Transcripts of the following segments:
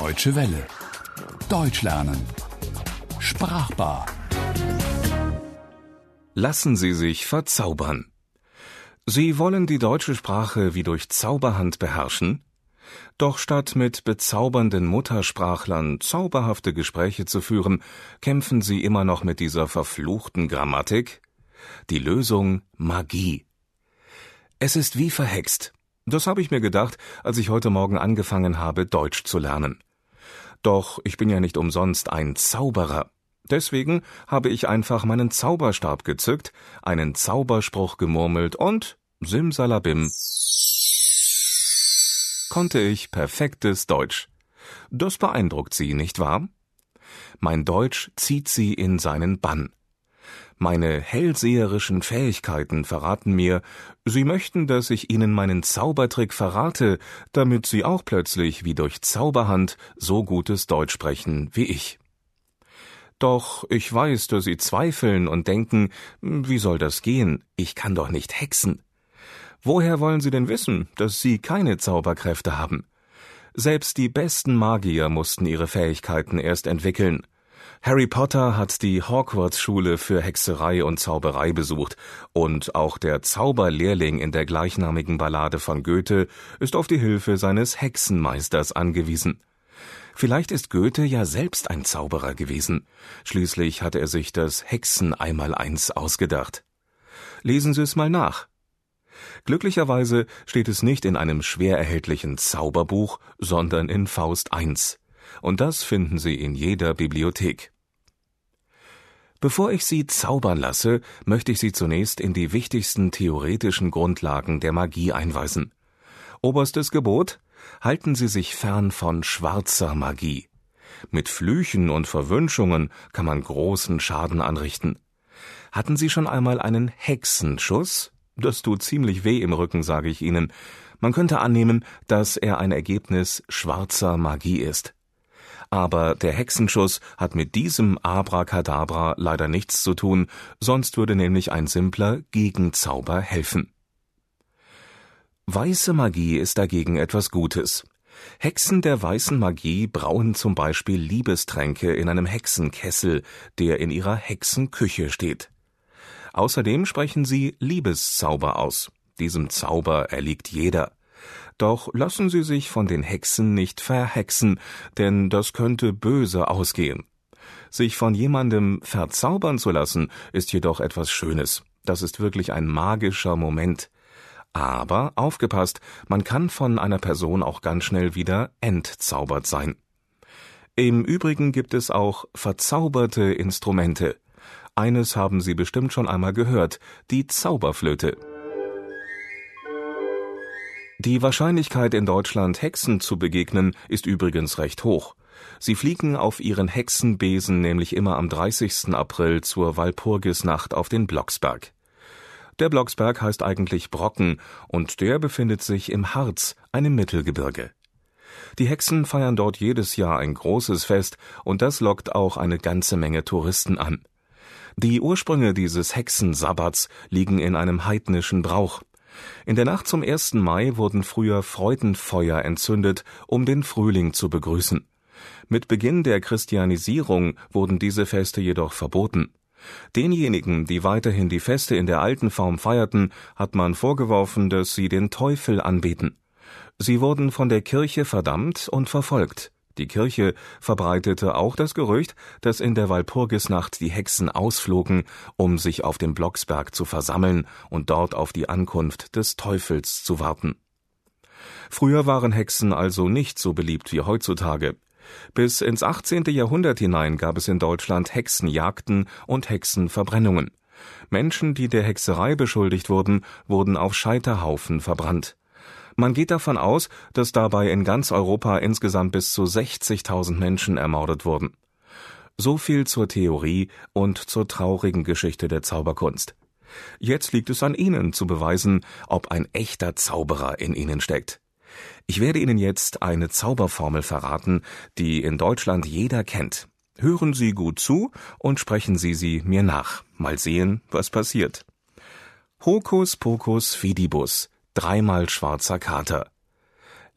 Deutsche Welle. Deutsch lernen. Sprachbar. Lassen Sie sich verzaubern. Sie wollen die deutsche Sprache wie durch Zauberhand beherrschen? Doch statt mit bezaubernden Muttersprachlern zauberhafte Gespräche zu führen, kämpfen Sie immer noch mit dieser verfluchten Grammatik? Die Lösung: Magie. Es ist wie verhext. Das habe ich mir gedacht, als ich heute Morgen angefangen habe, Deutsch zu lernen. Doch ich bin ja nicht umsonst ein Zauberer. Deswegen habe ich einfach meinen Zauberstab gezückt, einen Zauberspruch gemurmelt und simsalabim konnte ich perfektes Deutsch. Das beeindruckt Sie, nicht wahr? Mein Deutsch zieht Sie in seinen Bann. Meine hellseherischen Fähigkeiten verraten mir, Sie möchten, dass ich Ihnen meinen Zaubertrick verrate, damit Sie auch plötzlich wie durch Zauberhand so gutes Deutsch sprechen wie ich. Doch ich weiß, dass Sie zweifeln und denken, wie soll das gehen? Ich kann doch nicht hexen. Woher wollen Sie denn wissen, dass Sie keine Zauberkräfte haben? Selbst die besten Magier mussten ihre Fähigkeiten erst entwickeln. Harry Potter hat die Hogwarts-Schule für Hexerei und Zauberei besucht, und auch der Zauberlehrling in der gleichnamigen Ballade von Goethe ist auf die Hilfe seines Hexenmeisters angewiesen. Vielleicht ist Goethe ja selbst ein Zauberer gewesen. Schließlich hat er sich das Hexen-Einmaleins ausgedacht. Lesen Sie es mal nach. Glücklicherweise steht es nicht in einem schwer erhältlichen Zauberbuch, sondern in Faust I. Und das finden Sie in jeder Bibliothek. Bevor ich Sie zaubern lasse, möchte ich Sie zunächst in die wichtigsten theoretischen Grundlagen der Magie einweisen. Oberstes Gebot: Halten Sie sich fern von schwarzer Magie. Mit Flüchen und Verwünschungen kann man großen Schaden anrichten. Hatten Sie schon einmal einen Hexenschuss? Das tut ziemlich weh im Rücken, sage ich Ihnen. Man könnte annehmen, dass er ein Ergebnis schwarzer Magie ist. Aber der Hexenschuss hat mit diesem Abracadabra leider nichts zu tun, sonst würde nämlich ein simpler Gegenzauber helfen. Weiße Magie ist dagegen etwas Gutes. Hexen der weißen Magie brauen zum Beispiel Liebestränke in einem Hexenkessel, der in ihrer Hexenküche steht. Außerdem sprechen sie Liebeszauber aus. Diesem Zauber erliegt jeder. Doch lassen Sie sich von den Hexen nicht verhexen, denn das könnte böse ausgehen. Sich von jemandem verzaubern zu lassen, ist jedoch etwas Schönes. Das ist wirklich ein magischer Moment. Aber aufgepasst, man kann von einer Person auch ganz schnell wieder entzaubert sein. Im Übrigen gibt es auch verzauberte Instrumente. Eines haben Sie bestimmt schon einmal gehört: die Zauberflöte. Die Wahrscheinlichkeit, in Deutschland Hexen zu begegnen, ist übrigens recht hoch. Sie fliegen auf ihren Hexenbesen nämlich immer am 30. April zur Walpurgisnacht auf den Blocksberg. Der Blocksberg heißt eigentlich Brocken und der befindet sich im Harz, einem Mittelgebirge. Die Hexen feiern dort jedes Jahr ein großes Fest und das lockt auch eine ganze Menge Touristen an. Die Ursprünge dieses Hexensabbats liegen in einem heidnischen Brauch. In der Nacht zum 1. Mai wurden früher Freudenfeuer entzündet, um den Frühling zu begrüßen. Mit Beginn der Christianisierung wurden diese Feste jedoch verboten. Denjenigen, die weiterhin die Feste in der alten Form feierten, hat man vorgeworfen, dass sie den Teufel anbeten. Sie wurden von der Kirche verdammt und verfolgt. Die Kirche verbreitete auch das Gerücht, dass in der Walpurgisnacht die Hexen ausflogen, um sich auf dem Blocksberg zu versammeln und dort auf die Ankunft des Teufels zu warten. Früher waren Hexen also nicht so beliebt wie heutzutage. Bis ins 18. Jahrhundert hinein gab es in Deutschland Hexenjagden und Hexenverbrennungen. Menschen, die der Hexerei beschuldigt wurden, wurden auf Scheiterhaufen verbrannt. Man geht davon aus, dass dabei in ganz Europa insgesamt bis zu 60.000 Menschen ermordet wurden. So viel zur Theorie und zur traurigen Geschichte der Zauberkunst. Jetzt liegt es an Ihnen zu beweisen, ob ein echter Zauberer in Ihnen steckt. Ich werde Ihnen jetzt eine Zauberformel verraten, die in Deutschland jeder kennt. Hören Sie gut zu und sprechen Sie sie mir nach. Mal sehen, was passiert. Hokus pokus fidibus, 3-mal schwarzer Kater.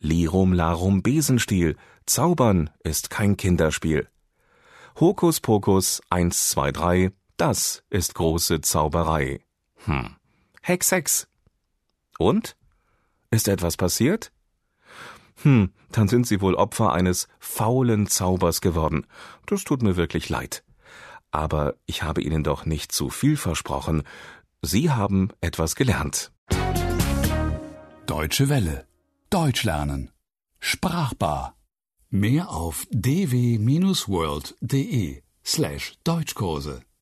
Lirum Larum Besenstiel, Zaubern ist kein Kinderspiel. Hokus Pokus 1, 2, 3, das ist große Zauberei. Hex, Hex. Und? Ist etwas passiert? Dann sind Sie wohl Opfer eines faulen Zaubers geworden. Das tut mir wirklich leid. Aber ich habe Ihnen doch nicht zu viel versprochen. Sie haben etwas gelernt. Deutsche Welle. Deutsch lernen. Sprachbar. Mehr auf dw-world.de/Deutschkurse